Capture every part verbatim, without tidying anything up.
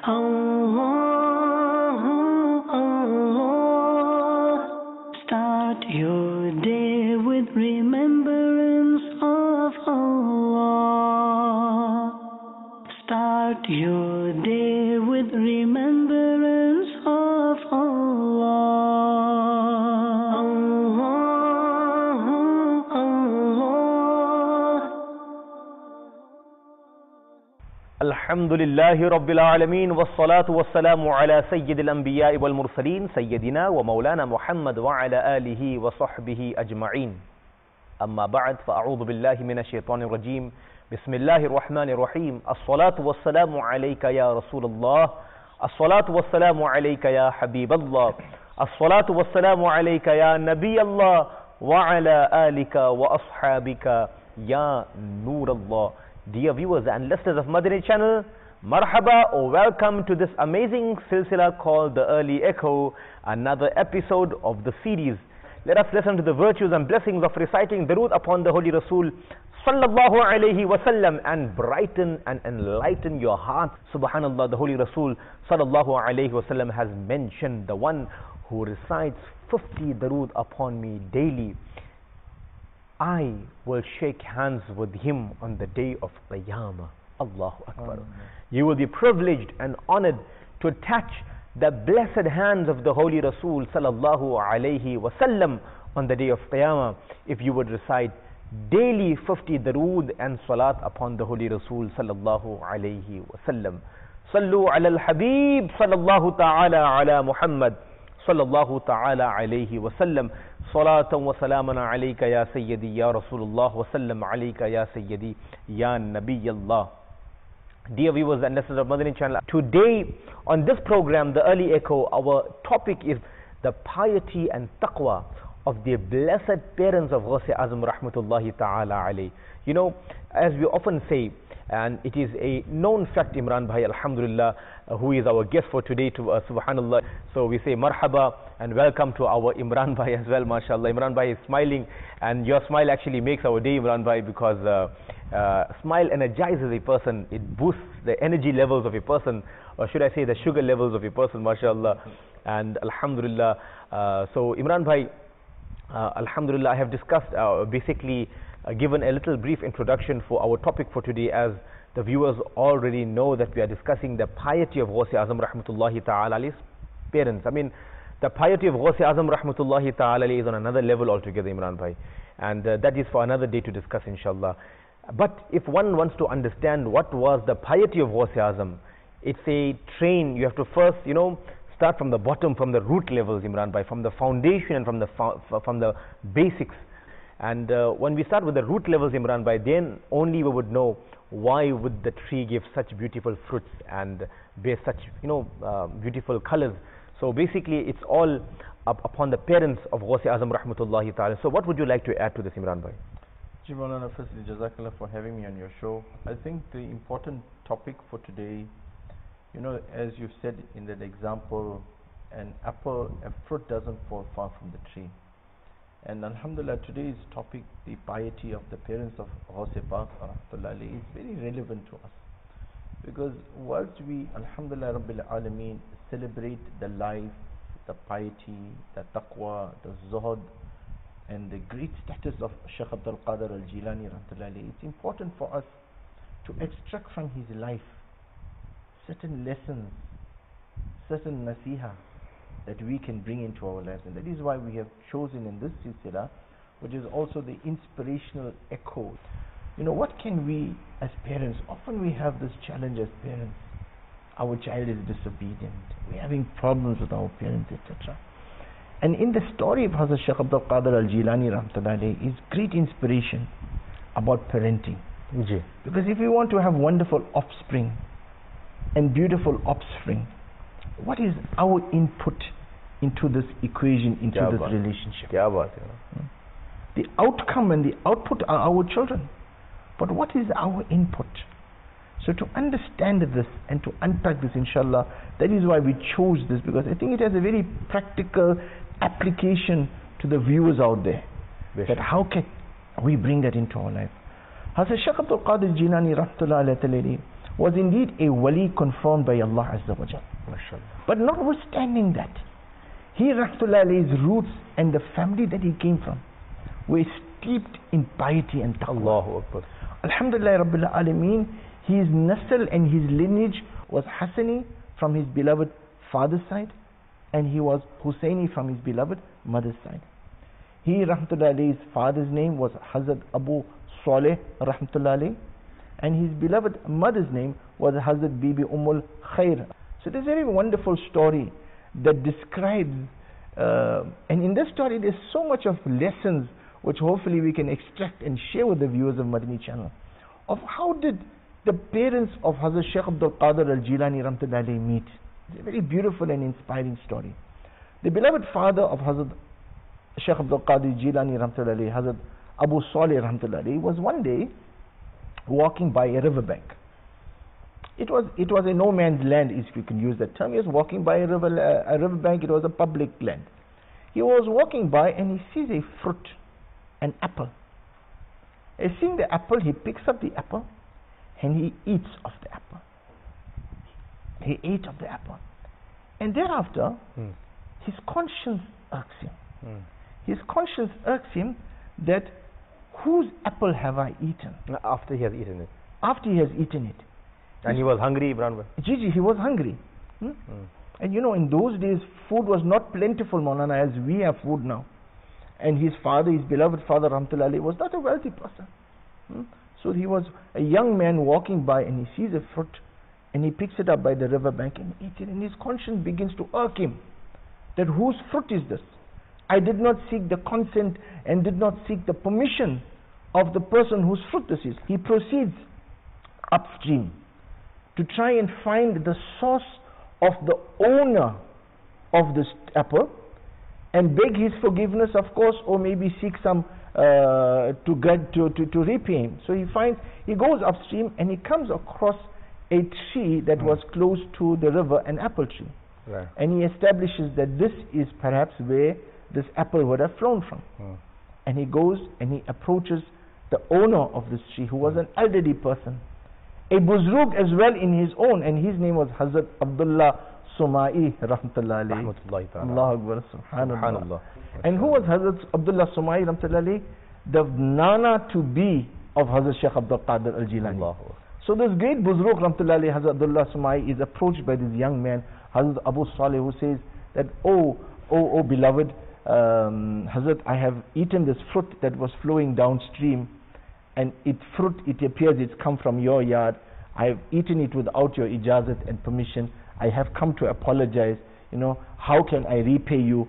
Allah, Allah. Start your day with remembrance of Allah. Start your day with remembrance of Allah. Alhamdulillahi Rabbil Alameen Wassalatu wassalamu ala Sayyidil Anbiya wal Mursaleen Sayyidina wa Maulana Muhammad wa ala alihi wa sahbihi ajma'een. Amma ba'd, fa'a'udhu billahi minash shaitanir rajim. Bismillahir Rahmanir Rahim. As-salatu wassalamu alayka ya Rasulullah. As-salatu wassalamu alayka ya Habiballah. As-salatu wassalamu alayka ya Nabiyallah wa ala alika wa ashabika ya Nurallah. Dear viewers and listeners of Madani channel, marhaba or welcome to this amazing silsila called The Early Echo, another episode of the series. Let us listen to the virtues and blessings of reciting Durood upon the Holy Rasul sallallahu alayhi wasallam and brighten and enlighten your heart. Subhanallah, the Holy Rasul sallallahu alayhi wasallam has mentioned the one who recites fifty Durood upon me daily, I will shake hands with him on the day of Qiyamah. Allahu Akbar. Amen. You will be privileged and honored to touch the blessed hands of the Holy Rasul sallallahu alayhi wasallam on the day of Qiyamah if you would recite daily fifty Durood and Salat upon the Holy Rasul sallallahu alayhi wasallam. Sallu ala al-Habib sallallahu ta'ala ala Muhammad sallallahu ta'ala alayhi wasallam. Salatan wa salamana alayka ya Sayyidi ya Rasulullah wa sallam alayka ya Sayyidi ya Nabiyallah. Dear viewers and listeners of Madani channel, today on this program, The Early Echo, our topic is the piety and taqwa of the blessed parents of Ghaus Azam rahmatullahi ta'ala alayhi. You know, as we often say, and it is a known fact, Imran Bhai, alhamdulillah, uh, who is our guest for today, to uh, subhanallah. So we say marhaba and welcome to our Imran Bhai as well, mashallah. Imran Bhai is smiling, and your smile actually makes our day, Imran Bhai, because uh, uh, smile energizes a person, it boosts the energy levels of a person, or should I say the sugar levels of a person, mashallah. And alhamdulillah, uh, so Imran Bhai, uh, alhamdulillah, I have discussed uh, basically Uh, given a little brief introduction for our topic for today, as the viewers already know that we are discussing the piety of Ghaus Azam rahmatullahi ta'ala alayhi's parents. I mean, the piety of Ghaus Azam rahmatullahi ta'ala alayhi is on another level altogether, Imran Bhai, and uh, that is for another day to discuss, inshallah. But if one wants to understand what was the piety of Ghaus Azam, it's a train. You have to first, you know, start from the bottom, from the root levels, Imran Bhai, from the foundation and from the from the basics. And uh, when we start with the root levels, Imran Bhai, then only we would know why would the tree give such beautiful fruits and bear such, you know, uh, beautiful colors. So basically, it's all up upon the parents of Ghaus Azam rahmatullahi ta'ala. So what would you like to add to this, Imran Bhai? Jimalana, firstly, Jazakallah for having me on your show. I think the important topic for today, you know, as you said in that example, an apple, a fruit doesn't fall far from the tree. And alhamdulillah, today's topic, the piety of the parents of Ghaus Pak is very relevant to us, because whilst we, alhamdulillah Rabbil Alameen, celebrate the life, the piety, the taqwa, the zuhud, and the great status of Shaykh Abdul Qadir al-Jilani, it's important for us to extract from his life certain lessons, certain nasiha that we can bring into our lives. And that is why we have chosen in this silsila, which is also the inspirational echo. You know, what can we as parents, often we have this challenge as parents, our child is disobedient, we're having problems with our parents, et cetera. And in the story of Hazrat Shaykh Abdul Qadir al-Jilani rahmatullahi is great inspiration about parenting. Ji. Because if we want to have wonderful offspring and beautiful offspring, what is our input into this equation, into Kya this baat. relationship? Kya baat hai. The outcome and the output are our children, but what is our input? So to understand this and to unpack this, inshallah, that is why we chose this, because I think it has a very practical application to the viewers out there. Bish. That how can we bring that into our life? Hazrat Shaykh Abdul Qadir Jilani rahmatullahi alayhi was indeed a wali confirmed by Allah Azza wa Jal. MashaAllah. But notwithstanding that, he rahmatullah alayhi's roots and the family that he came from were steeped in piety and taqwa. Allahu Akbar. Alhamdulillah Rabbil Alameen, his nasl and his lineage was Hassani from his beloved father's side, and he was Husseini from his beloved mother's side. He rahmatullah alayhi's father's name was Hazrat Abu Saleh rahmatullah alayhi, and his beloved mother's name was Hazrat Bibi Ummul Khair. So there's a very wonderful story that describes, uh, and in this story there's so much of lessons which hopefully we can extract and share with the viewers of Madani channel, of how did the parents of Hazrat Shaykh Abdul Qadir al-Jilani rahmatullah alayhi meet. It's a very beautiful and inspiring story. The beloved father of Hazrat Shaykh Abdul Qadir al-Jilani rahmatullah alayhi, Hazrat Abu Saleh rahmatullah alayhi, was one day walking by a riverbank. It was it was a no man's land, if you can use that term. He was walking by a river uh, a riverbank. It was a public land. He was walking by and he sees a fruit, an apple. And seeing the apple, he picks up the apple and he eats of the apple. He ate of the apple, and thereafter Hmm. his conscience irks him. Hmm. His conscience irks him that whose apple have I eaten? After he has eaten it. After he has eaten it. And he was hungry, Imran bhai. Gigi, he was hungry. Hmm? Hmm. And you know, in those days, food was not plentiful, Maulana, as we have food now. And his father, his beloved father, Rahmatullah alayhi, was not a wealthy person. Hmm? So he was a young man walking by and he sees a fruit and he picks it up by the riverbank and eats it. And his conscience begins to irk him that whose fruit is this? I did not seek the consent and did not seek the permission of the person whose fruit this is. He proceeds upstream to try and find the source of the owner of this apple and beg his forgiveness, of course, or maybe seek some uh, to get to, to, to repay him. So he finds, he goes upstream and he comes across a tree that Hmm. was close to the river, an apple tree. Right. And he establishes that this is perhaps where this apple would have flown from. Hmm. And he goes and he approaches the owner of this tree, who was an elderly person, a buzrug as well in his own, and his name was Hazrat Abdullah Sumai rahmatullah alayhi. Rahmatullahi ta'ala. Allah Akbar, subhanallah. Subhanallah. And who was Hazrat Abdullah Sumai rahmatullah alayhi? The nana to be of Hazrat Shaykh Abdul Qadir al-Jilani. Allahu. So this great buzrug rahmatullah alayhi, Hazrat Abdullah Sumai, is approached by this young man, Hazrat Abu Saleh, who says that, oh, oh, oh beloved, um, Hazrat, I have eaten this fruit that was flowing downstream, and it fruit, it appears it's come from your yard. I have eaten it without your ijazat and permission. I have come to apologize. You know, how can I repay you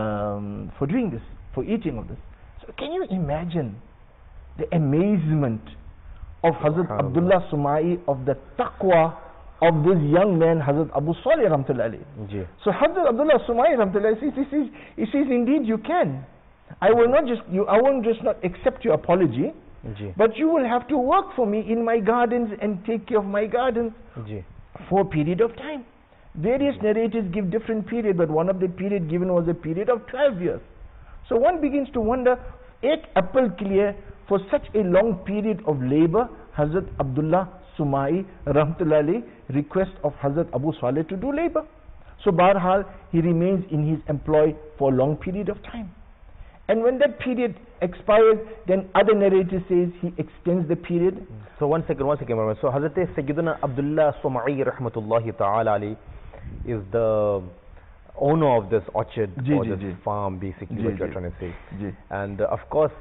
um, for doing this, for eating of this? So can you imagine the amazement of Hazrat Subhanallah. Abdullah Sumai, of the taqwa of this young man, Hazrat Abu Saleh rahmatullah alayhi. Ji. So Hazrat Abdullah Sumai rahmatullah alayhi says, he says, he says, indeed you can. I will not just, you, I won't just not accept your apology, Ji. but you will have to work for me in my gardens and take care of my gardens Ji. for a period of time. Various narrators give different period, but one of the period given was a period of twelve years. So one begins to wonder, ek apple clear for such a long period of labor, Hazrat Abdullah Sumai rahmatullah alayhi request of Hazrat Abu Saleh to do labor. So Barhal, he remains in his employ for a long period of time. And when that period expires, then other narrator says he extends the period. So one second, one second, Imran. So Hazrat Sayyiduna Abdullah Sumai rahmatullahi ta'ala alayhi is the owner of this orchard Ji, or ji, this ji. farm, basically Ji, what you're ji. trying to say. Ji. And uh, of course,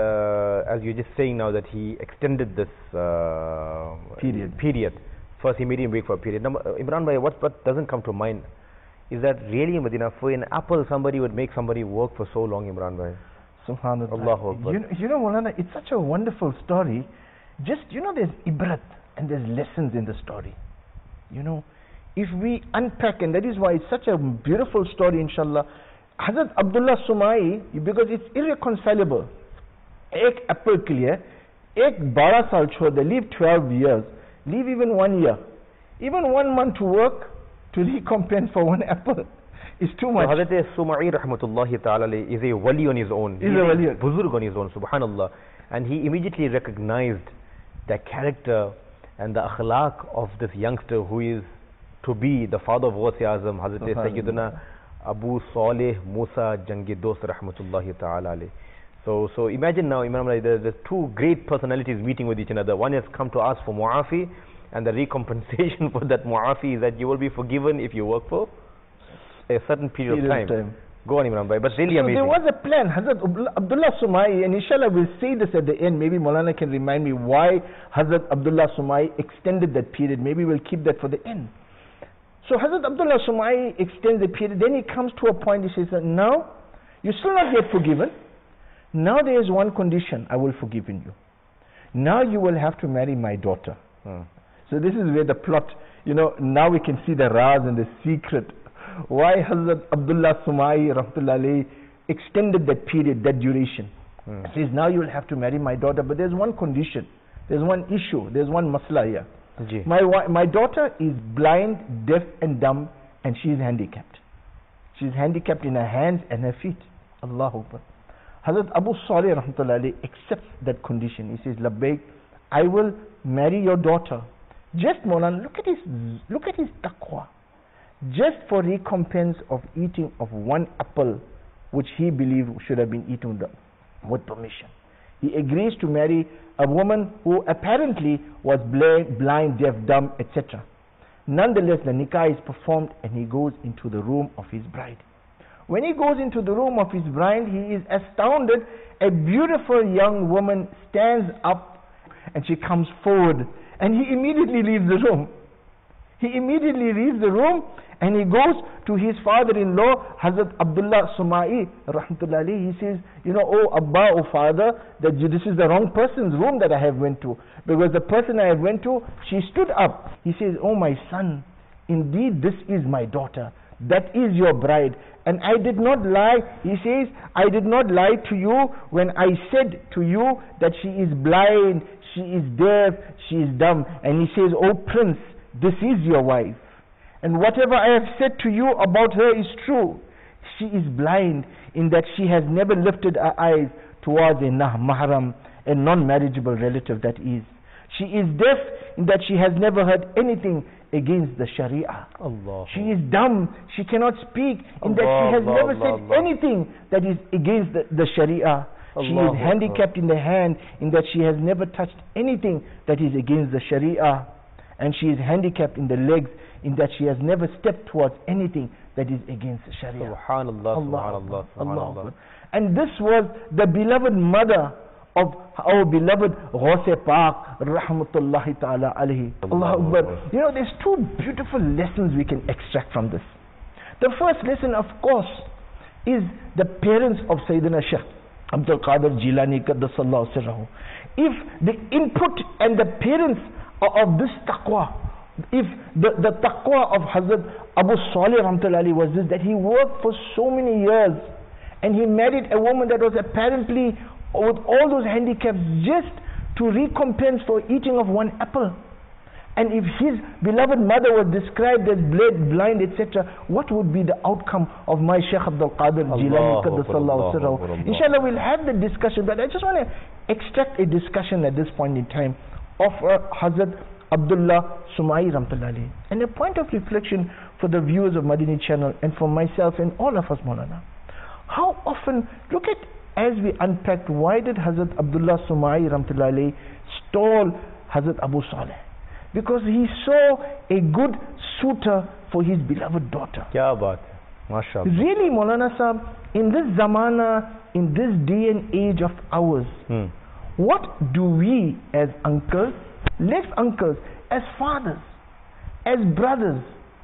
uh, as you're just saying now, that he extended this uh, Period. Period. First, he made him wait for a period. Now, uh, Imran bhai, what what doesn't come to mind is that really in Medina, for an apple, somebody would make somebody work for so long, Imran bhai. Subhanallah. Allahu Akbar. You know, you know, Maulana, it's such a wonderful story. Just, you know, there's ibrat and there's lessons in the story. You know, if we unpack, and that is why it's such a beautiful story, inshallah. Hazrat Abdullah Sumai, because it's irreconcilable. Ek apple clear, ek bara sal chhod, leave twelve years, leave even one year, even one month to work to recompense for one apple is too So much. Hazrat Sumai rahmatullahi ta'ala alayhi is a wali on his own. He's a wali. Buzurg on his own, subhanallah. And he immediately recognized the character and the akhlaq of this youngster who is to be the father of Ghaus Azam, Hazrat Sayyidina Abu Saleh Musa Jangi Dost Rahmatullahi Ta'ala alayh. So, so imagine now, Imam, like, there's, there's two great personalities meeting with each another. One has come to ask for mu'afi, and the recompensation for that mu'afi is that you will be forgiven if you work for a certain period, period of time. time. Go on, Imran Bhai, but really so amazing. There was a plan. Hazrat Abdullah Sumai, and inshallah we'll say this at the end. Maybe Maulana can remind me why Hazrat Abdullah Sumai extended that period. Maybe we'll keep that for the end. So Hazrat Abdullah Sumai extends the period. Then he comes to a point, he says, now, you're still not yet forgiven. Now there is one condition, I will forgive you. Now you will have to marry my daughter. Hmm. So this is where the plot, you know, now we can see the raz and the secret. Why Hazrat Abdullah Sumai Rahmatullah alayhi extended that period, that duration. Hmm. He says, now you will have to marry my daughter, but there's one condition, there's one issue, there's one masla here. Ji. My, my daughter is blind, deaf and dumb, and she is handicapped. She is handicapped in her hands and her feet. Allahu Akbar. Hazrat Abu Saleh Rahmatullah alayhi accepts that condition. He says, Labbaik, I will marry your daughter. Just Mawlana, look at his, look at his taqwa. Just for recompense of eating of one apple, which he believed should have been eaten with permission. He agrees to marry a woman who apparently was blind, blind deaf, dumb, et cetera. Nonetheless, the nikah is performed and he goes into the room of his bride. When he goes into the room of his bride, he is astounded. A beautiful young woman stands up and she comes forward, and he immediately leaves the room. He immediately leaves the room and he goes to his father-in-law, Hazrat Abdullah Sumai Rahmatullah alayhi. He says, you know, oh Abba, oh father, that you, this is the wrong person's room that I have went to, because the person I have went to, she stood up. He says, oh my son, indeed this is my daughter, that is your bride, and I did not lie. He says, I did not lie to you when I said to you that she is blind, she is deaf, she is dumb. And he says, oh prince, this is your wife, and whatever I have said to you about her is true. She is blind in that she has never lifted her eyes towards a nah mahram, a non-marriageable relative, that is. She is deaf in that she has never heard anything against the Sharia. Allah. She is dumb, she cannot speak in that Allah, she has Allah, never Allah, said Allah. anything that is against the, the Sharia. She Allah, is handicapped in the hand in that she has never touched anything that is against the Sharia. And she is handicapped in the legs in that she has never stepped towards anything that is against the Sharia. Subhanallah, Allah, subhanallah, Allah, subhanallah. And this was the beloved mother of our beloved Ghaus Pak Rahmatullahi Ta'ala alayhi. Allah Akbar. You know, there's two beautiful lessons we can extract from this. The first lesson, of course, is the parents of Sayyidina Shaykh Abdul Qadir Jilani Qaddasallahu Sirrahu. If the input and the parents of this taqwa, if the, the taqwa of Hazrat Abu Saleh Rahmatullahi was this, that he worked for so many years and he married a woman that was apparently with all those handicaps just to recompense for eating of one apple. And if his beloved mother was described as blind, et cetera, what would be the outcome of my Shaykh Abdul Qadir Jilani Qaddasallahu Sirrahu? Inshallah we'll have the discussion, but I just want to extract a discussion at this point in time of uh, Hazrat Abdullah Sumai Rahmatullahi. And a point of reflection for the viewers of Madani channel and for myself and all of us, Maulana. How often, look at, as we unpacked, why did Hazrat Abdullah Sumai Rahmatullahi stall Hazrat Abu Saleh? Because he saw a good suitor for his beloved daughter. Kya baat hai, mashallah. Really, Maulana Sahab, in this zamana, in this day and age of ours, Hmm. what do we as uncles, less uncles, as fathers, as brothers,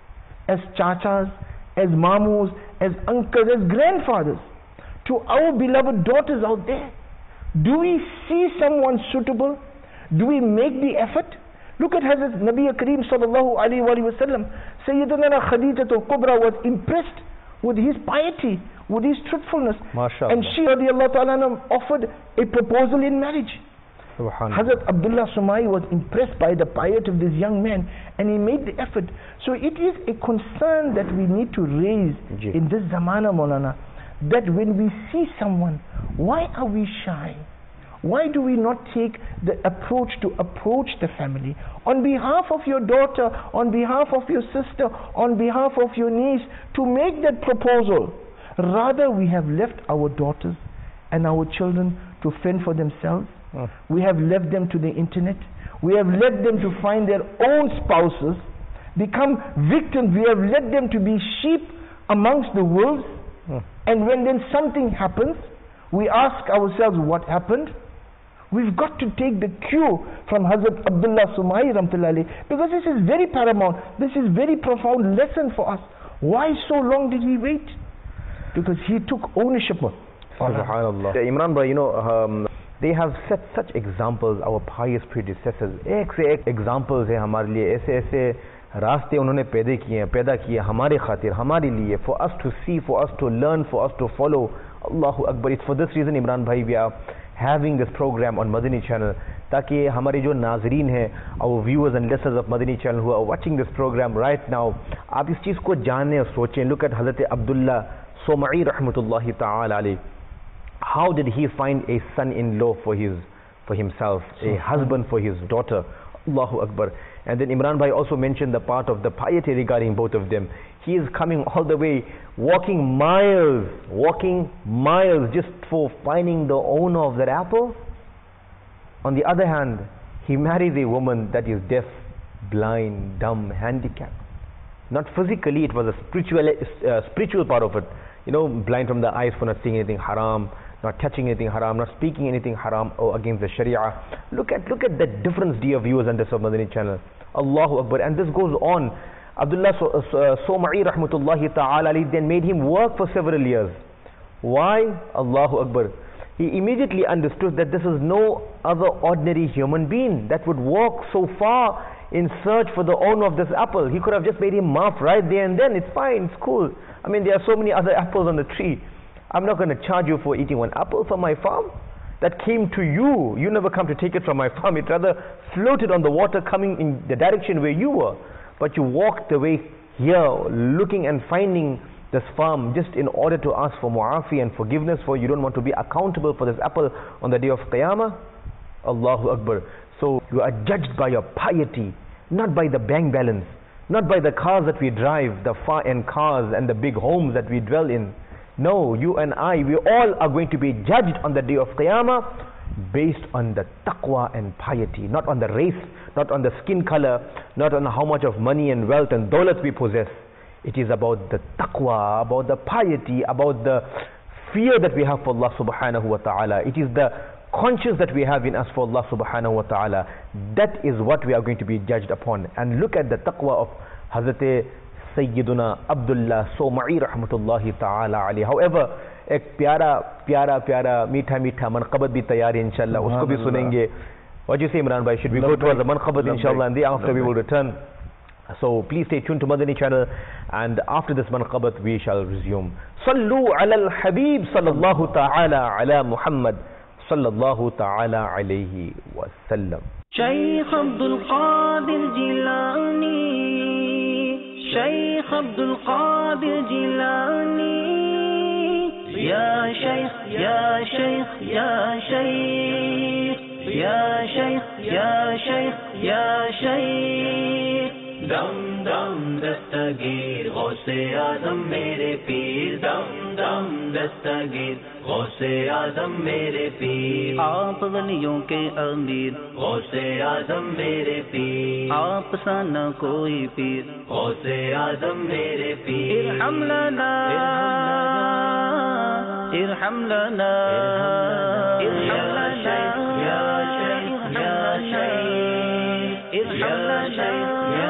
as chachas, as mamus, as uncles, as grandfathers, to our beloved daughters out there, do we see someone suitable? Do we make the effort? Look at Hazrat Nabi Kareem sallallahu alayhi wa sallam. Sayyidina Khadijatul Kubra was impressed with his piety, with his truthfulness. MashaAllah. And she radiallahu ta'ala offered a proposal in marriage. Subhanallah. Hazrat Abdullah Sumai was impressed by the piety of this young man and he made the effort. So it is a concern that we need to raise Ji. in this zamana, Maulana, that when we see someone, why are we shy? Why do we not take the approach to approach the family on behalf of your daughter, on behalf of your sister, on behalf of your niece, to make that proposal? Rather, we have left our daughters and our children to fend for themselves. Mm. We have left them to the internet. We have led them to find their own spouses, become victims. We have led them to be sheep amongst the wolves. Mm. And when then something happens, we ask ourselves, what happened? We've got to take the cue from Hazrat Abdullah Suma'i Ramtullahi, because this is very paramount. This is very profound lesson for us. Why so long did he wait? Because he took ownership of Subhanallah. Imran bhai, you know, um, they have set such examples, our pious predecessors. एक से एक examples है हमारे लिए. ऐसे ऐसे रास्ते उन्होंने पैदा किए हैं, पैदा किए हमारे खातिर, हमारे लिए, for us to see, for us to learn, for us to follow. Allahu Akbar. It's for this reason, Imran bhai, we are having this program on Madani channel, ताकि हमारे जो नाजरीन हैं, our viewers and listeners of Madani channel who are watching this program right now, आप इस चीज़ को जानें और सोचें. Look at Hazrat Abdullah Suma'i rahmatullahi ta'ala alayhi. How did he find a son-in-law for his, for himself, a husband for his daughter? Allahu Akbar. And then Imran bhai also mentioned the part of the piety regarding both of them. He is coming all the way, walking miles, walking miles just for finding the owner of that apple. On the other hand, he marries a woman that is deaf, blind, dumb, handicapped. Not physically, it was a spiritual, uh, spiritual part of it. You know, blind from the eyes for not seeing anything haram, not touching anything haram, not speaking anything haram or against the Sharia. Look at look at that difference, dear viewers on this Madani channel. Allahu Akbar. And this goes on. Abdullah Suma'i rahmatullahi ta'ala then made him work for several years. Why? Allahu Akbar. He immediately understood that this is no other ordinary human being that would walk so far in search for the owner of this apple. He could have just made him maaf right there and then. It's fine, it's cool. I mean, there are so many other apples on the tree. I'm not going to charge you for eating one apple from my farm. That came to you. You never come to take it from my farm. It rather floated on the water coming in the direction where you were. But you walked away here looking and finding this farm just in order to ask for mu'afi and forgiveness, for you don't want to be accountable for this apple on the day of Qiyamah. Allahu Akbar. So you are judged by your piety, not by the bank balance, not by the cars that we drive, the far-end cars and the big homes that we dwell in. No, you and I, we all are going to be judged on the day of Qiyamah based on the taqwa and piety, not on the race, not on the skin color, not on how much of money and wealth and dawlat we possess. It is about the taqwa, about the piety, about the fear that we have for Allah subhanahu wa ta'ala. It is the conscience that we have in us for Allah subhanahu wa ta'ala. That is what we are going to be judged upon. And look at the taqwa of Hazrat Sayyiduna Abdullah Suma'i rahmatullahi ta'ala alayhi. However, एक प्यारा प्यारा प्यारा मीठा मीठा मनक़बत भी तैयार है इंशाल्लाह, उसको भी सुनेंगे. What do you say, Imran bhai? Should we go towards the manqabat inshallah, and thereafter we will return? So please stay tuned to Madani channel, and after this manqabat we shall resume. Sallu ala al-Habib sallallahu ta'ala ala Muhammad sallallahu ta'ala alayhi wa sallam. Shaykh Abdul Qadir Jilani, Shaykh Abdul Qadir Jilani, Ya Shaykh, Ya Shaykh, Ya Shaykh, Ya Shaykh, Ya Shaykh, Ya Shaykh. Dam dam dastagir Ghaus-e Azam mere peer, dam dam dastagir Ghaus-e Azam mere peer. Aap waliyon ke amir, Ghaus-e Azam mere peer. Aap sa na koi peer, Ghaus-e Azam mere peer. Irham lana, irham lana, irham lana, ya shaykh, ya shaykh, irham lana.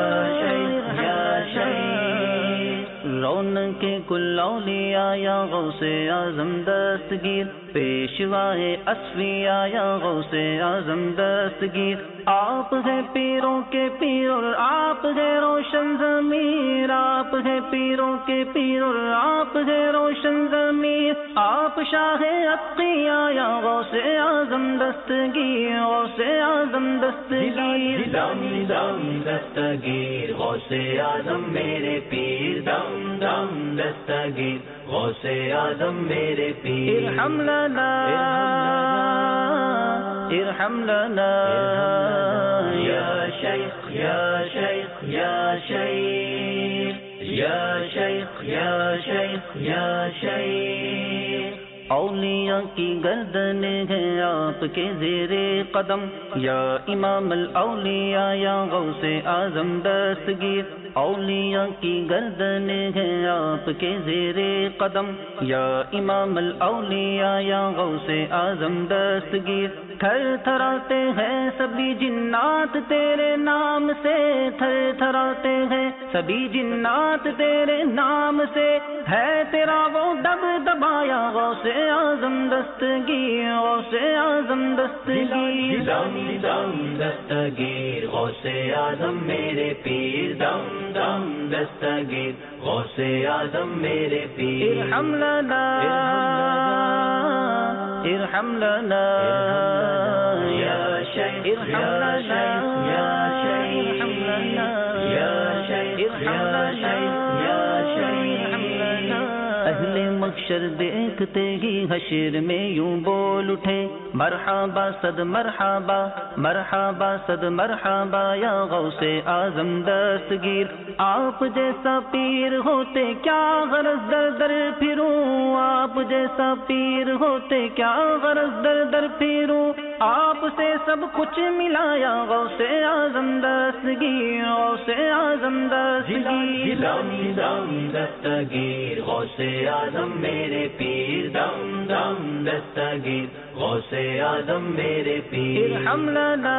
रौनक के कुल औलिया या गौसे आज़म दस्तगीर, पेशवाए अस्फिया या गौसे आज़म दस्तगीर. आप है पीरों के पीर और आप है रोशन ज़मीर, आप है पीरों के पीर और आप है रोशन ज़मीर. आप शाह अत्क़िया या गौसे आज़म दस्तगीर, गौसे आज़म दस्तगीर. दम दम दस्तगीर गौसे आज़म मेरे पीर, दम दम दस्तगीर गौसे आज़म मेरे पीर. इरहम लना, ارحم لنا یا شیخ یا شیخ یا شیخ یا شیخ یا شیخ یا شیخ اولیاء کی گردن ہے آپ کے زیر قدم یا امام الاولیاء یا غوث اعظم دستگیر اولیاء کی گردن ہے آپ کے زیر قدم یا امام الاولیاء یا غوث اعظم دستگیر تھر تھراتے ہیں سبھی جنات تیرے نام سے تھر تھراتے ہیں سبھی جنات تیرے نام سے ہے تیرا وہ دب دبایا غوث اعظم دستگیر غوث اعظم دستگیر دم دم دستگیر غوث اعظم میرے پیر دم دم دستگیر غوث اعظم میرے پیر ارحم لنا ارحم لنا یا شیخ ارحم لنا یا شیخ ارحم لنا یا شیخ ارحم لنا یا شیخ اہل محشر دیکھتے ہی حشر میں یوں بول اٹھے مرحبا صد مرحبا مرحبا صد مرحبا یا غوث اعظم دستگیر آپ جیسا پیر ہوتے کیا غرض در در پھروں آپ جیسا پیر ہوتے کیا غرض در در پھروں آپ سے سب کچھ ملایا غوث اعظم دستگیر غوث اعظم دستگیر دم دم دستگیر غوث اعظم میرے پیر دم دم دستگیر غوث اعظم میرے پیر ارحم لنا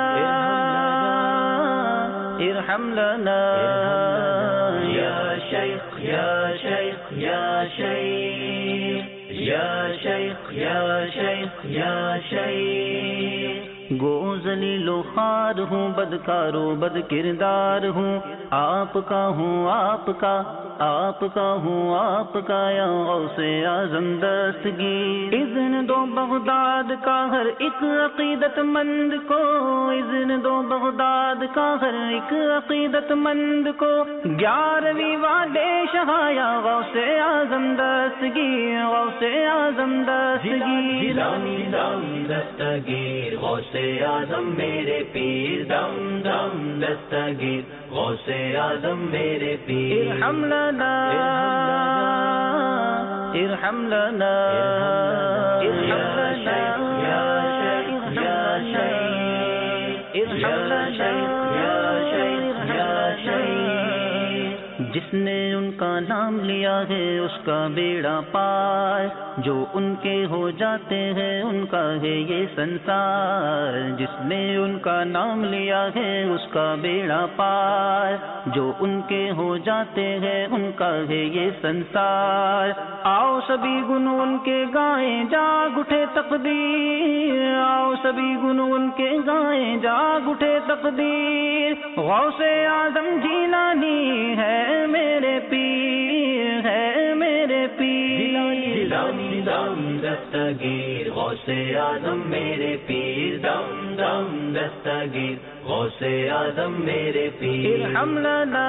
ارحم لنا یا شیخ یا شیخ یا شیخ یا شیخ یا شیخ یا شیخ گو ذلیل و خوار ہوں بدکار و بد کردار ہوں آپ کا ہوں آپ کا آپ کا ہوں آپ کا یا غوث اعظم دستگیر اذن دو بغداد کا ہر ایک عقیدت مند کو اذن دو بغداد کا ہر ایک عقیدت مند کو گیارہویں والے شہایا غوث اعظم دستگیر غوث اعظم دستگیر دم دم دستگیر غوث اعظم میرے پیر دم دم دستگیر غوث اعظم میرے پیر ارحم لنا ارحم لنا ارحم لنا یا شیخ یا شیخ ارحم لنا یا شیخ یا شیخ جس نے ان کا نام لیا ہے اس کا بیڑا پار جو ان کے ہو جاتے ہیں ان کا ہے یہ سنسار جس نے ان کا نام لیا ہے اس کا بیڑا پار جو ان کے ہو جاتے ہیں ان کا ہے یہ سنسار آؤ سبھی گن ان کے گائیں جاگ اٹھے تقدیر آؤ سبھی گن ان کے گائیں جاگ اٹھے تقدیر غوث اعظم جیلانی ہے میرے پیر ہے میرے پیر دم دم دستگیر غوث اعظم میرے پیر دم دم دستگیر غوث اعظم میرے پیر ارحم لنا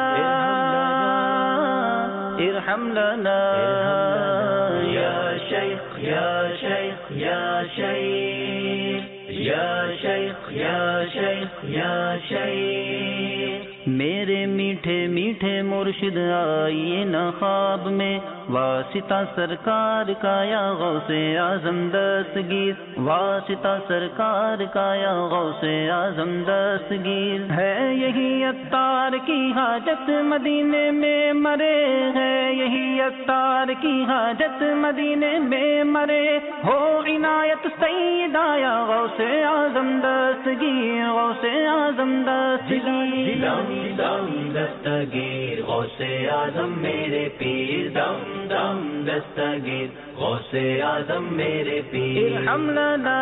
ارحم لنا یا شیخ یا شیخ یا شیخ یا شیخ یا شیخ یا شیخ میرے میٹھے میٹھے مرشد آئیے نہ خواب میں واسطہ سرکار کا یا غوث اعظم دستگیر واسطہ سرکار کا یا غوث اعظم دستگیر ہے یہی عطار کی حاجت مدینے میں مرے ہے یہی عطار کی حاجت مدینے میں مرے ہو عنایت سیدہ یا غوث اعظم دستگیر غوث اعظم دستگیر دم دستگیر غوث اعظم میرے پیر دم دم دستگیر غوث اعظم میرے پیر ارحم لنا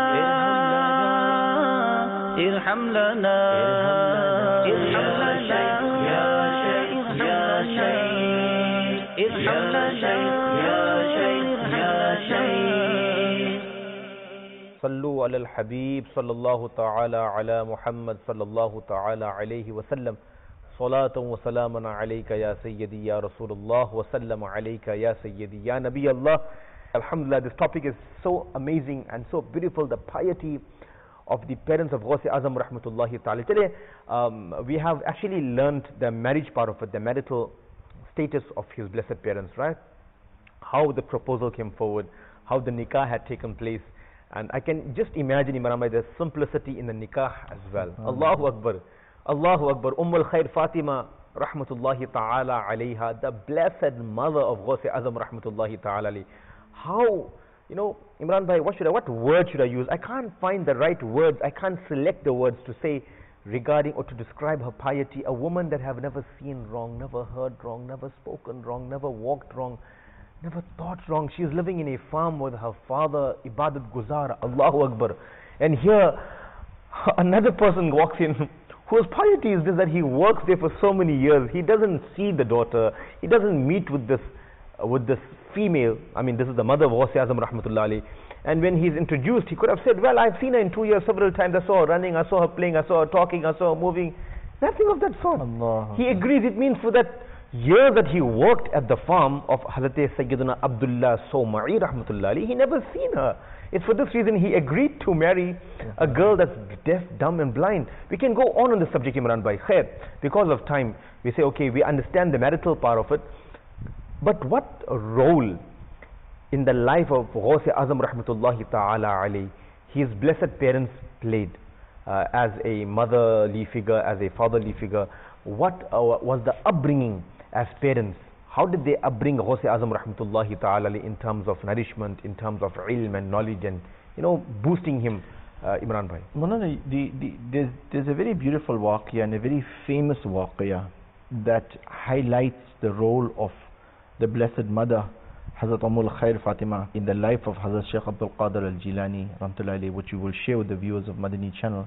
ارحم لنا ارحم لنا یا شیخ یا شیخ ارحم لنا یا شیخ یا شیخ صلو علی الحبیب صلی اللہ تعالی علی محمد صلی اللہ تعالی علیہ وسلم صلاة و سلام علیکہ یا سیدی یا رسول اللہ وسلم علیکہ یا سیدی یا نبی اللہ. Alhamdulillah, this topic is so amazing and so beautiful, the piety of the parents of Ghaus Azam Rahmatullahi Ta'ala. Today, um, we have actually learned the marriage part of it, the marital status of his blessed parents, right? How the proposal came forward, how the nikah had taken place. And I can just imagine, Imran Bhai, the simplicity in the nikah as well. Mm-hmm. Allahu Akbar. Allahu Akbar. Umm al-Khair Fatima Rahmatullahi Ta'ala alayha, the blessed mother of Ghaus Azam Rahmatullahi Ta'ala alayhi. How, you know, Imran Bhai, what should I, what word should I use? I can't find the right words. I can't select the words to say regarding or to describe her piety. A woman that have never seen wrong, never heard wrong, never spoken wrong, never walked wrong, never thought wrong. She is living in a farm with her father, Ibadat Guzar, Allahu Akbar. And here, another person walks in whose piety is this, that he works there for so many years. He doesn't see the daughter. He doesn't meet with this, uh, with this female. I mean, this is the mother of Ghaus Azam Rahmatullah alayhi. And when he's introduced, he could have said, well, I've seen her in two years several times. I saw her running, I saw her playing, I saw her talking, I saw her moving. Nothing of that sort. Allah. He agrees. It means for that year that he worked at the farm of Hazrat Sayyidina Abdullah Soma'i Rahmatullah alayhi, he never seen her. It's for this reason he agreed to marry a girl that's deaf, dumb and blind. We can go on on the subject, Imran Bhai. Khair, because of time, we say, okay, we understand the marital part of it. But what role in the life of Ghaus Azam Rahmatullahi Ta'ala alayhi his blessed parents played uh, as a motherly figure, as a fatherly figure? What uh, was the upbringing as parents? How did they upbring Ghaus Azam Rahmatullahi Ta'ala alayhi in terms of nourishment, in terms of ilm and knowledge, and, you know, boosting him, uh, Imran Bhai? Mulana, the, the, there's, there's a very beautiful waqia and a very famous waqia that highlights the role of the blessed mother Hazrat Umm al-Khair Fatima in the life of Hazrat Shaykh Abdul Qadir al-Jilani Rahmatullahi alayhi, which we will share with the viewers of Madani channel.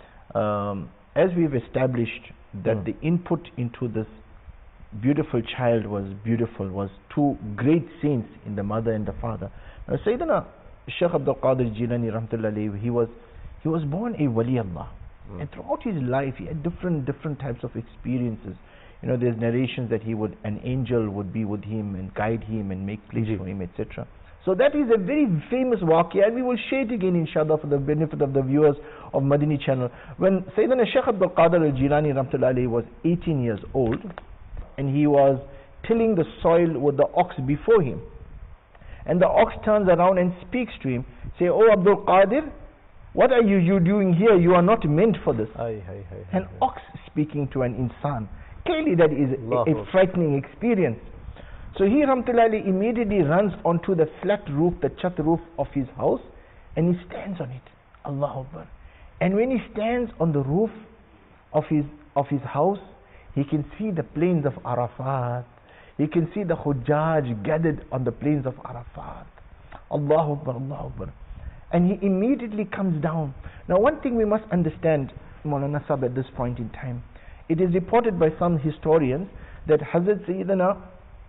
Um, as we've established that mm. the input into this beautiful child was beautiful, was two great saints in the mother and the father. Now Sayyidina Shaykh Abdul Qadir al-Jilani Rahmatullahi alayhi, he was, he was born a Wali Allah. Mm. And throughout his life he had different, different types of experiences. You know, there's narrations that he would, an angel would be with him and guide him and make place for him, et cetera. So that is a very famous waqia, and we will share it again, inshallah, for the benefit of the viewers of Madani channel. When Sayyidina Shaykh Abdul Qadir al-Jilani Rahmatullahi alayhi was eighteen years old, and he was tilling the soil with the ox before him, and the ox turns around and speaks to him, say, "Oh Abdul Qadir, what are you, you doing here? You are not meant for this." Aye, aye, aye, an aye. Ox speaking to an insan. Clearly that is a, a frightening experience. So he Rahmatullahi immediately runs onto the flat roof, the chat roof of his house, and he stands on it. Allahu Akbar. And when he stands on the roof of his, of his house, he can see the plains of Arafat. He can see the Hujjaj gathered on the plains of Arafat. Allahu Akbar, Allahu Akbar. And he immediately comes down. Now one thing we must understand, Maulana Sahib, at this point in time, it is reported by some historians that Hazrat Sayyidina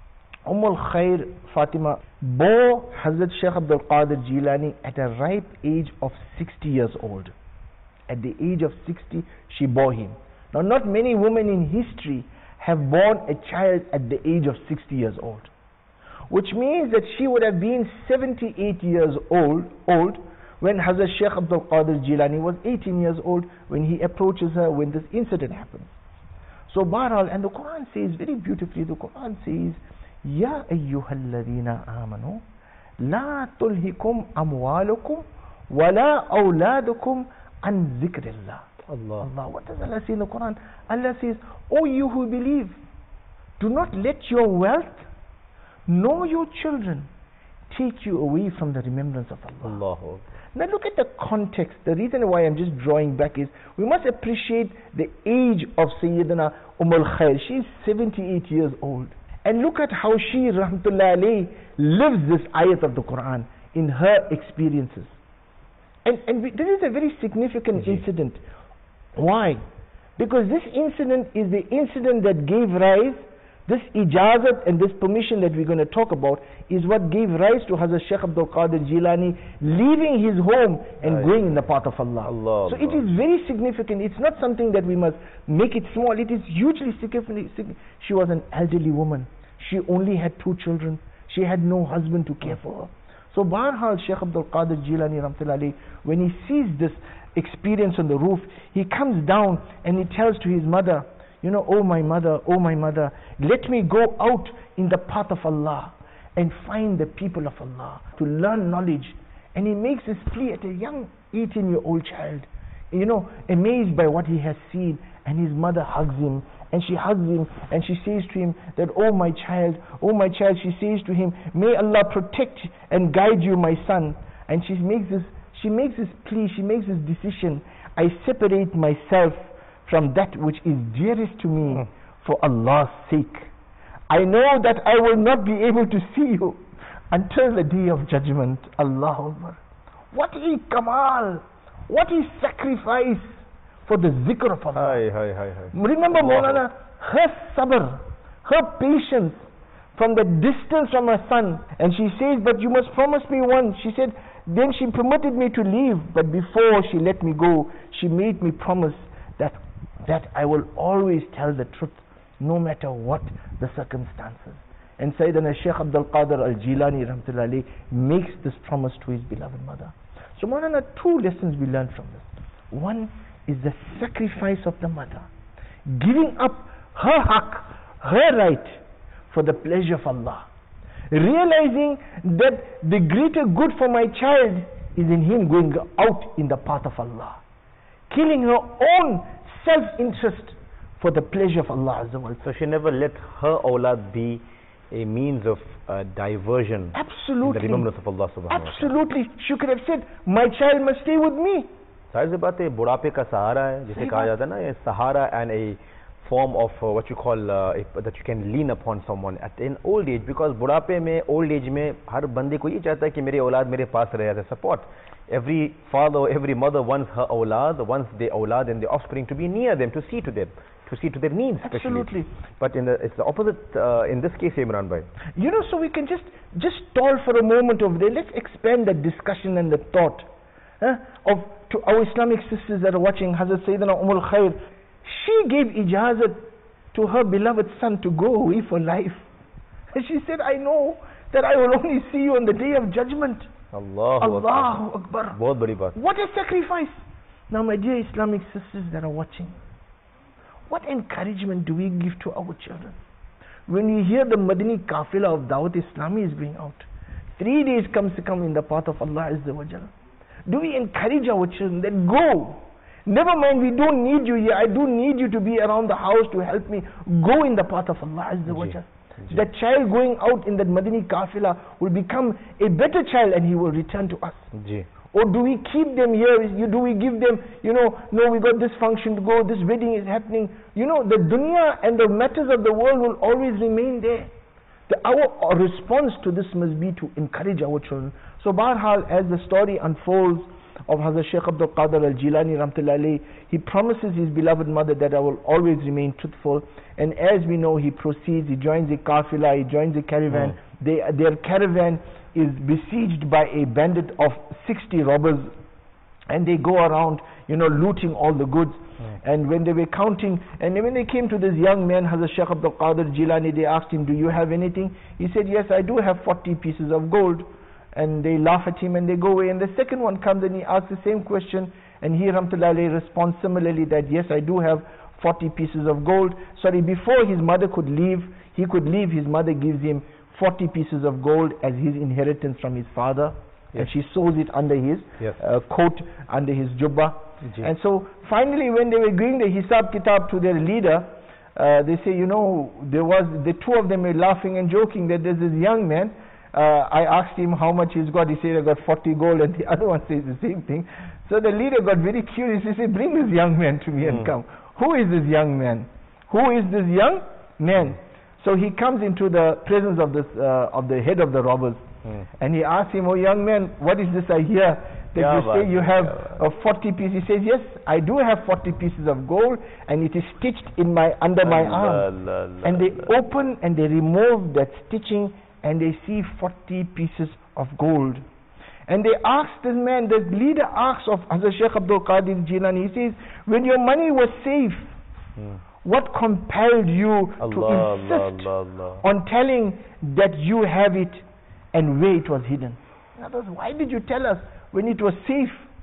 Umm al-Khair Fatima bore Hazrat Shaykh Abdul Qadir Jilani at a ripe age of sixty years old. At the age of sixty, she bore him. Now not many women in history have borne a child at the age of sixty years old. Which means that she would have been seventy-eight years old, old when Hazrat Shaykh Abdul Qadir Jilani was eighteen years old, when he approaches her, when this incident happens. So Bahral, and the Quran says very beautifully, the Quran says, Ya ayyuhalladhina amanu, la tulhikum amwalukum, wala awladukum an zikrillah. Allah. Allah. What does Allah say in the Quran? Allah says, O you who believe, do not let your wealth nor your children take you away from the remembrance of Allah. Allah. Now look at the context. The reason why I'm just drawing back is we must appreciate the age of Sayyidina Umm al-Khair. She's seventy-eight years old. And look at how she, Rahmatullahi alayhi, lives this ayat of the Quran in her experiences. And, and we, this is a very significant mm-hmm. incident. Why? Because this incident is the incident that gave rise, this ijazat and this permission that we're going to talk about is what gave rise to Hazrat Shaykh Abdul Qadir Jilani leaving his home and Aye. going in the path of Allah. Allah. So it is very significant. It's not something that we must make it small. It is hugely significant. She was an elderly woman. She only had two children. She had no husband to care for her. So Barhal Shaykh Abdul Qadir Jilani Rahmatullahi, when he sees this experience on the roof. He comes down and he tells to his mother, you know, oh my mother, oh my mother, let me go out in the path of Allah and find the people of Allah to learn knowledge. And he makes this plea at a young eighteen-year-old child, you know, amazed by what he has seen. And his mother hugs him, and she hugs him, and she says to him that, oh my child, oh my child, she says to him, may Allah protect and guide you, my son. And she makes this, she makes this plea, she makes this decision, I separate myself from that which is dearest to me for Allah's sake. I know that I will not be able to see you until the day of judgment. Allahu Akbar. What is kamal? What is sacrifice for the zikr of Allah? Hi, hi, hi, hi. Remember Maulana, her sabr, her patience from the distance from her son. And she says, but you must promise me one. She said, then she permitted me to leave, but before she let me go, she made me promise that that I will always tell the truth, no matter what the circumstances. And Sayyidina Shaykh Abdul Qadir al-Jilani rahmatullahi alayhi makes this promise to his beloved mother. So Maulana, two lessons we learn from this. One is the sacrifice of the mother, giving up her haqq, her right, for the pleasure of Allah. Realizing that the greater good for my child is in him going out in the path of Allah. Killing her own self-interest for the pleasure of Allah Azza wa Jalla. So she never let her awlad be a means of uh, diversion. Absolutely. In the remembrance of Allah subhanahu wa ta'ala. Absolutely. She could have said, my child must stay with me. जाहिर सी बात है बुढ़ापे का सहारा है जिसे कहा जाता है ना ये सहारा and a form of uh, what you call uh, a, that you can lean upon someone at an old age, because बुढ़ापे में old age में हर बंदे को ये चाहता है कि मेरे औलाद मेरे पास रहे as a support. Every father, every mother wants her awlad, wants their awlad and their offspring to be near them, to see to them, to see to their needs especially. Absolutely. But in the, it's the opposite uh, in this case, Imran bhai. You know, so we can just just stall for a moment over there. Let's expand the discussion and the thought huh, of to our Islamic sisters that are watching. Hazrat Sayyidina Umm al-Khair, she gave ijazat to her beloved son to go away for life. And she said, I know that I will only see you on the day of judgment. Allahu Allahu Akbar. बहुत बड़ी बात. What a sacrifice. Now my dear Islamic sisters that are watching, what encouragement do we give to our children? When we hear the Madani Kafila of Dawat Islami is going out, three days comes to come in the path of Allah Azza wa Jalla, do we encourage our children that go? Never mind, we don't need you here, I do need you to be around the house to help me. Go in the path of Allah Azza wa Jalla. That child going out in that Madani Kafila will become a better child and he will return to us. Ji. Or do we keep them here? You, do we give them, you know, no, we got this function to go, this wedding is happening. You know, the dunya and the matters of the world will always remain there. The, our, our response to this must be to encourage our children. So, Barhal, as the story unfolds of Hazrat Shaykh Abdul Qadir al-Jilani rahmatullahi alayhi, he promises his beloved mother that I will always remain truthful. And as we know, he proceeds, he joins a kafila, he joins a caravan. Mm. They, their caravan is besieged by a bandit of sixty robbers, and they go around, you know, looting all the goods. Mm. And when they were counting, and when they came to this young man, Hazrat Shaykh Abdul Qadir Jilani, they asked him, do you have anything? He said, yes, I do have forty pieces of gold. And they laugh at him and they go away. And the second one comes and he asks the same question, and he rahmatullahi alayhi responds similarly that yes, I do have forty pieces of gold. Sorry, before his mother could leave, he could leave, his mother gives him forty pieces of gold as his inheritance from his father. Yes. And she sews it under his yes. uh, coat, under his jubba. G. And so finally when they were doing the Hisab Kitab to their leader, uh, they say, you know, there was, the two of them were laughing and joking that there's this young man. Uh, I asked him how much he's got. He said, I got forty gold, and the other one says the same thing. So the leader got very curious. He said, bring this young man to me mm. and come. Who is this young man? Who is this young man? So he comes into the presence of this uh, of the head of the robbers, mm. and he asks him, oh young man, what is this I hear that yeah, you say you have uh, forty pieces? He says, yes, I do have forty pieces of gold, and it is stitched in my under my arm. La, la, la, and they la. open and they remove that stitching, and they see forty pieces of gold. And they ask this man, the leader asks of Hazrat Shaykh Abdul Qadir Jilani, he says, when your money was safe, hmm. what compelled you Allah, to insist Allah, Allah. on telling that you have it and where it was hidden? In other words, why did you tell us when it was safe?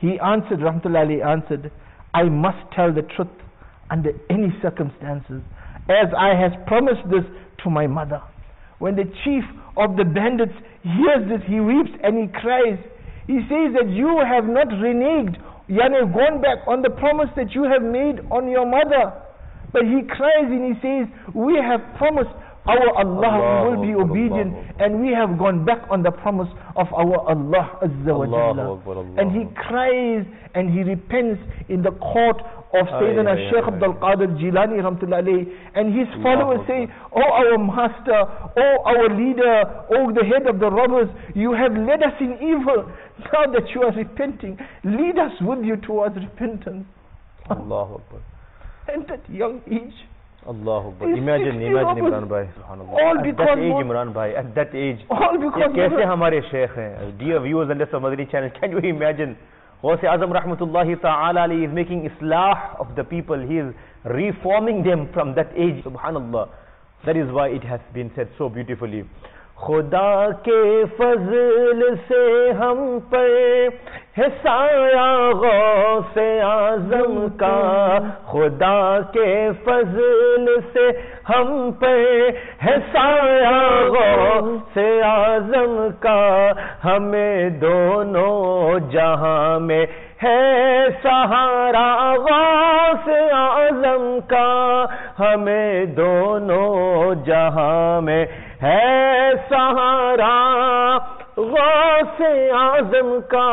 He answered, Rahmatullah alayhi answered, I must tell the truth under any circumstances, as I has promised this to my mother. When the chief of the bandits hears this, he weeps and he cries. He says that you have not reneged, yani gone back on the promise that you have made on your mother. But he cries and he says, we have promised our Allah, we will be obedient, and we have gone back on the promise of our Allah Azza wa Jalla. And he cries and he repents in the court of Sayyidina Shaykh Abdul Qadir Jilani Rahmatullah alayhi, and his followers say, oh our master, oh our leader, oh the head of the robbers, you have led us in evil. Now that you are repenting, lead us with you towards repentance. Allahu Akbar. And that young age, Allahu Akbar. Imagine, imagine Imran Bhai, subhanallah. All at because that age, Imran Bhai, at that age. All because कैसे हमारे शेख हैं? Dear viewers on this Madani channel, can you imagine? Ghaus Azam Rahmatullahi Ta'ala Ali is making islah of the people. He is reforming them from that age, subhanallah. That is why it has been said so beautifully. खुदा के फजल से हम पर है साया गौस आज़म का, खुदा के फजल से हम पर है साया गौस आज़म का, हमें दोनों जहां में है सहारा गौस आज़म का, हमें दोनों जहां में है सहारा गौस आज़म का.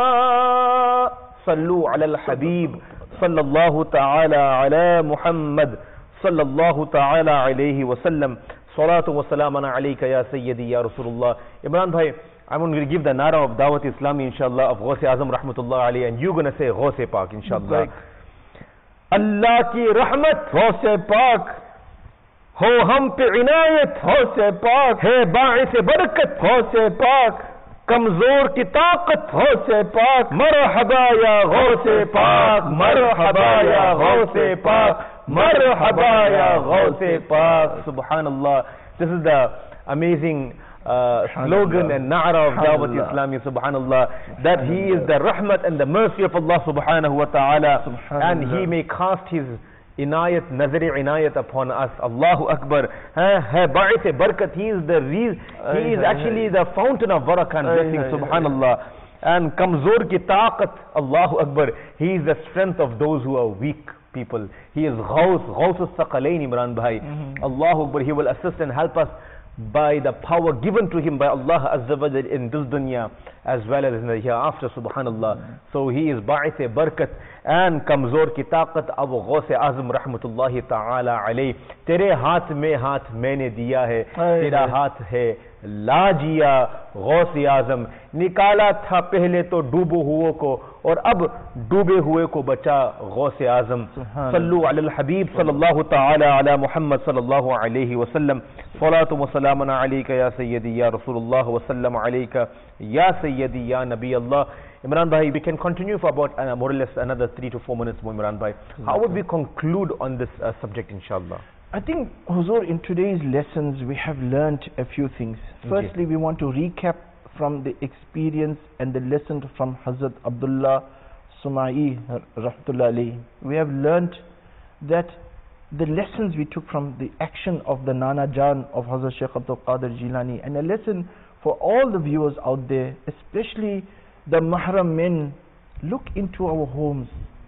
सल्लु अलल हबीब सल्लल्लाहु तआला अला मुहम्मद सल्लल्लाहु तआला अलैहि वसल्लम. Salatu wa salamana alayka ya sayyidi ya Rasulullah. Imran bhai, I'm going to give the nara of Dawat Islami inshallah of Ghaus Azam Rahmatullah alayhi, and you're going to say Ghaus Pak inshallah. Allah ki rahmat Ghaus Pak हो हम पे इनायत गौसे पाक है, बाइस बरकत गौसे पाक, कमजोर की ताकत गौसे पाक, मरहबा या गौसे पाक, मरहबा या गौसे पाक, मरहबा या गौसे पाक. Subhanallah. This is the amazing uh, slogan and na'ra of Dawat Islami, subhanallah, that he is the rahmat and the mercy of Allah subhanahu wa ta'ala, and he may cast his inayat, nazari inayat upon us. Allahu Akbar. Hai ba'ith barakat. He is the reason, he is actually the fountain of barakah and blessing, subhanallah. And kamzor ki taqat, Allahu Akbar. He is the strength of those who are weak people. He is Ghaus, Ghaus al-Thaqalain, Imran Bhai. Mm-hmm. Allahu Akbar. He will assist and help us by the power given to him by Allah Azza wa Jal in this dunya as well as in the hereafter, subhanallah. Mm-hmm. So he is ba'ith barakat and kamzor ki taqat. Abu Ghaus Azam Rahmatullahi Ta'ala alayhi. Tere haath mein haath maine diya hai, tera haath hai लाजिया Ghaus आज़म, निकाला था पहले तो डूबो हुओं को और अब डूबे हुए को बचा गौस आज़म. सल्लु अलल हबीब सल्लल्लाहु तआला अला मुहम्मद सल्लल्लाहु अलैहि वसल्लम. सलातु व सलामुन अलैका या सय्यदी या रसूलुल्लाह व सल्लम अलैका या सय्यदी या नबी अल्लाह. Imran Bhai, we can continue for about uh, more or less another three to four minutes more, Imran Bhai. How would we conclude on this uh, subject, inshallah? I think, Huzur, in today's lessons we have learnt a few things. Firstly, we want to recap from the experience and the lesson from Hazrat Abdullah Sumai Rahmatullah alayhi. We have learnt that the lessons we took from the action of the Nana Jan of Hazrat Shaykh Abdul Qadir Jilani, and a lesson for all the viewers out there, especially the mahram men. Look into our homes,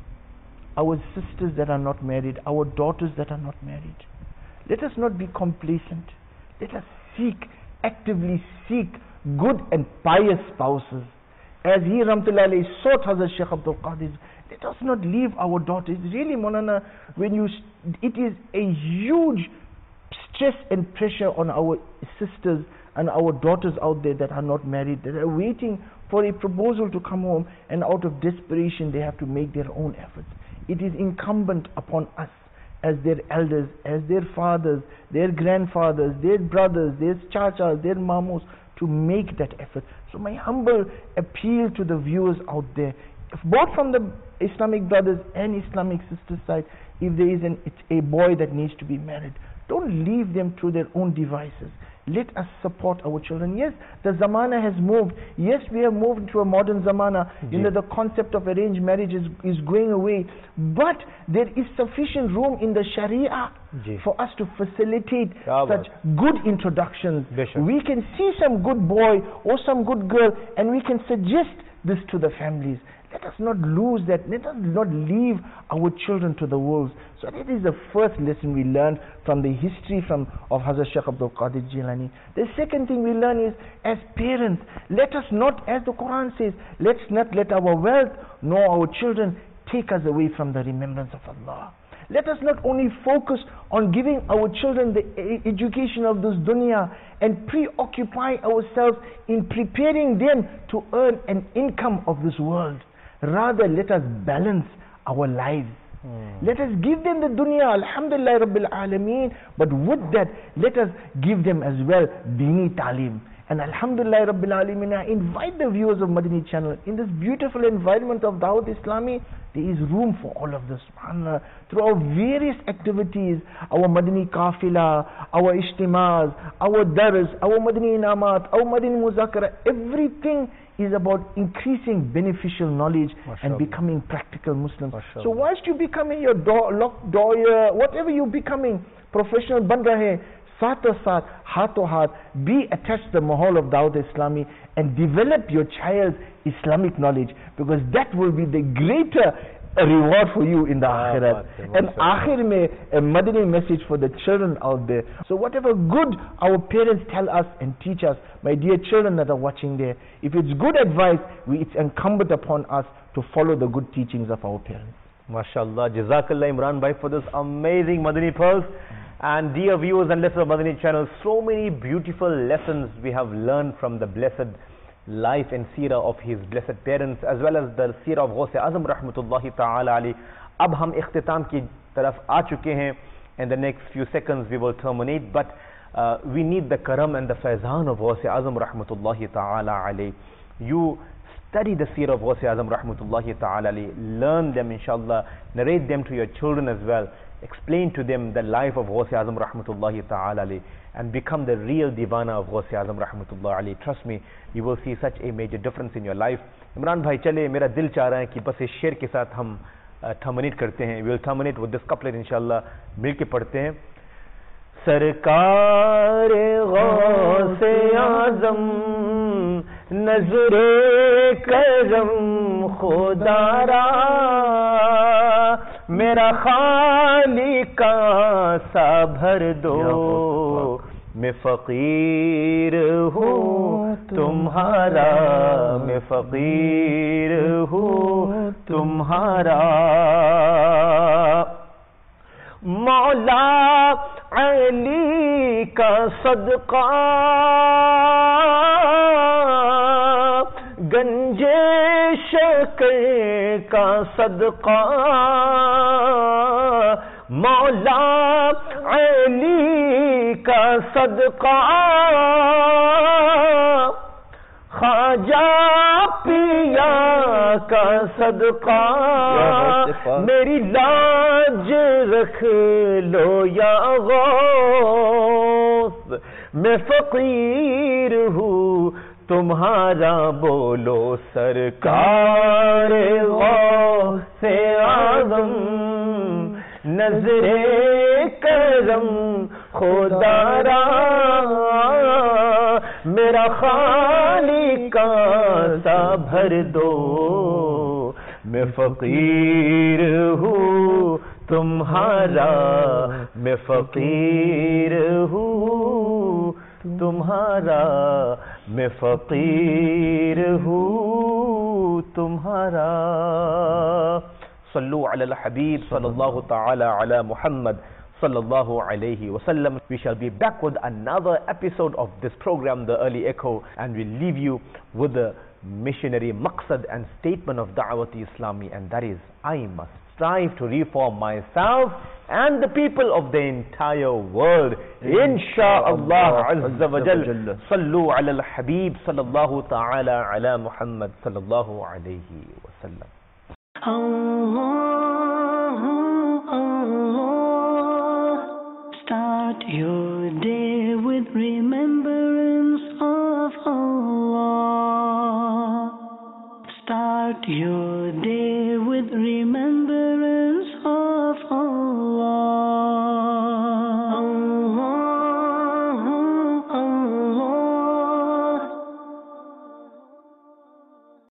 our sisters that are not married, our daughters that are not married. Let us not be complacent. Let us seek, actively seek good and pious spouses. As he Rahmatullah alayhi sought Hazrat Shaykh Abdul Qadir, let us not leave our daughters. Really, Monana, when you, it is a huge stress and pressure on our sisters and our daughters out there that are not married, that are waiting for a proposal to come home, and out of desperation they have to make their own efforts. It is incumbent upon us as their elders, as their fathers, their grandfathers, their brothers, their chachas, their mamos, to make that effort. So my humble appeal to the viewers out there, if both from the Islamic brothers and Islamic sisters side, if there is an, it's a boy that needs to be married, don't leave them to their own devices. Let us support our children. Yes, the zamana has moved. Yes, we have moved to a modern zamana. You know, the concept of arranged marriage is, is going away. But there is sufficient room in the Sharia for us to facilitate such good introductions. We can see some good boy or some good girl and we can suggest this to the families. Let us not lose that. Let us not leave our children to the wolves. So that is the first lesson we learned from the history from of Hazrat Shaykh Abdul Qadir Jilani. The second thing we learn is, as parents, let us not, as the Quran says, let's not let our wealth nor our children take us away from the remembrance of Allah. Let us not only focus on giving our children the education of this dunya and preoccupy ourselves in preparing them to earn an income of this world. Rather, let us balance our lives. Hmm. Let us give them the dunya, alhamdulillah rabbil alameen, but with that, let us give them as well dini talim. And alhamdulillah rabbil alameen, I invite the viewers of Madani channel, in this beautiful environment of Dawat Islami, there is room for all of this, subhanAllah. Through our various activities, our Madani Kafila, our Ijtimas, our Dars, our Madani Inamat, our Madani Muzakara, everything is about increasing beneficial knowledge and becoming practical Muslims. So whilst you becoming your lock lawyer, whatever you becoming, professional ban rahe, saath o saath, haath o haath, be attached to the mahal of Dawat Islami and develop your child's Islamic knowledge, because that will be the greater a reward for you in the Akhirat. And Akhir mein, a Madani message for the children out there. So whatever good our parents tell us and teach us, my dear children that are watching there, if it's good advice, we, it's incumbent upon us to follow the good teachings of our parents. MashaAllah, Jazakallah Imran Bhai for this amazing Madani pearls. And dear viewers and listeners of Madani channel, so many beautiful lessons we have learned from the blessed life and seerah of his blessed parents, as well as the seerah of Ghaus-e Azam rahmatullahi ta'ala alayhi. Ab hum ikhtitam ki taraf aa chuke hain. In the next few seconds we will terminate, but uh, we need the karam and the faizan of Ghaus-e Azam rahmatullahi ta'ala alayhi. You study the seerah of Ghaus-e Azam rahmatullahi ta'ala alayhi, learn them inshallah, narrate them to your children as well, explain to them the life of Ghaus-e Azam rahmatullahi ta'ala alayhi, and become the real divana of Ghaus-e Azam rahmatullahi alayhi. Trust me, you will see such a major difference in your life. Imran bhai, chale, mera dil cha raha hai ki bas is sher ke saath hum uh, terminate karte hain. We will terminate with this couplet inshallah. Mil ke padhte hain. Sarkar Ghaus-e Azam nazre karam khudara mera khaliqa sa bhar do. मैं फ़कीर हूँ तुम्हारा, मैं फ़कीर हूँ तुम्हारा। मौला अली का सदका गंजे शकर का सदका, मौला अली का सदका, ख्वाजा पिया का सदका, मेरी लाज रख लो या गौस, मैं फ़कीर हूँ तुम्हारा, बोलो सरकार गौस-ए आज़म नज़रे करम खुदारा, मेरा खालिका सा भर दो, मैं फ़कीर हूँ तुम्हारा, मैं फ़कीर हूँ तुम्हारा, मैं फ़कीर हूँ तुम्हारा। Sallu ala al-Habib sallallahu ta'ala ala Muhammad sallallahu alayhi wa sallam. We shall be back with another episode of this program, The Early Echo, and we'll leave you with the missionary maqsad and statement of Da'wati Islami, and that is, I must strive to reform myself and the people of the entire world. Insha'Allah Azza wa Jal. Sallu ala al-Habib sallallahu ta'ala ala Muhammad sallallahu alayhi wa sallam. Allah, Allah, star Start your day with remembrance of Allah. Start your